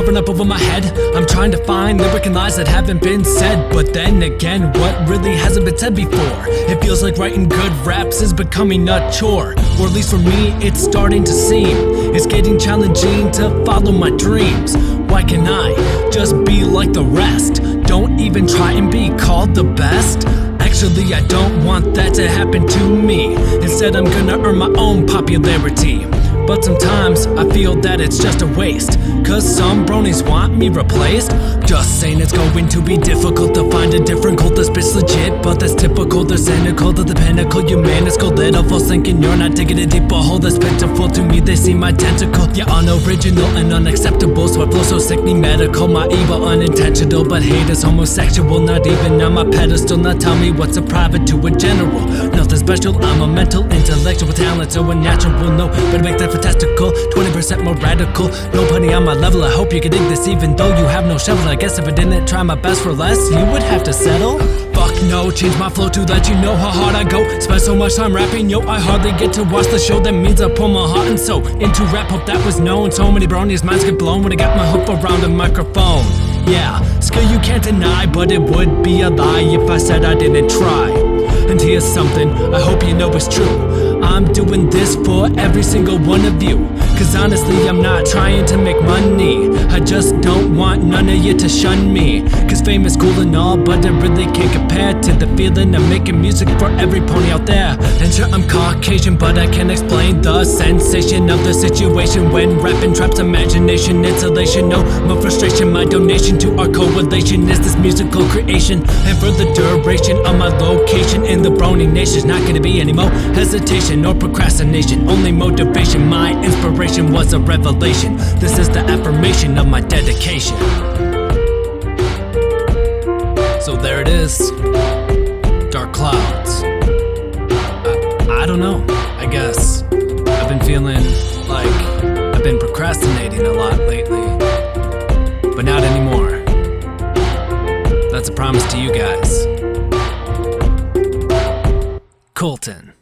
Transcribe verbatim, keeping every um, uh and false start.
hovering up over my head. I'm trying to find lyric and lies that haven't been said, but then again, what really hasn't been said before? It feels like writing good raps is becoming a chore, or at least for me, it's starting to seem it's getting challenging to follow my dreams. Why can't I just be like the rest? Don't even try and be called the best. Actually, I don't want that to happen to me. Instead, I'm gonna earn my own popularity. But sometimes I feel that it's just a waste, cause some bronies want me replaced. Just saying it's going to be difficult to find a different goal that's bitch legit, but that's typical. They're cynical to the pinnacle, you minuscule little false thinking you're not digging a deeper hole that's pitiful. To me they seem identical, yeah, unoriginal and unacceptable. So I flow so sickly medical, my evil unintentional, but hate is homosexual. Not even on my pedestal, not tell me what's a private to a general. Nothing special, I'm a mental intellectual talent, so unnatural, no, better make that fantastical, twenty percent more radical. Nobody on my level, I hope you can dig this even though you have no shovel. I guess if I didn't try my best for less, you would have to settle. Fuck no, change my flow to let you know how hard I go. Spend so much time rapping, yo, I hardly get to watch the show. That means I pour my heart and soul into rap, hope that was known. So many bronies' minds get blown when I got my hook around a microphone. Yeah, skill you can't deny, but it would be a lie if I said I didn't try. And here's something I hope you know is true: I'm doing this for every single one of you. Cause honestly, I'm not trying to make money, I just don't want none of you to shun me. Cause fame is cool and all, but it really can't compare to the feeling of making music for every pony out there. And sure, I'm Caucasian, but I can't explain the sensation of the situation when rapping traps imagination, insulation, no more frustration. My donation to our correlation is this musical creation, and for the duration of my location in the brony nation's not gonna be any more hesitation or procrastination, only motivation. My inspiration was a revelation. This is the affirmation of my dedication. So there it is, Dark Clouds. I, I don't know, I guess I've been feeling like I've been procrastinating a lot lately, but not anymore. That's a promise to you guys. Colton.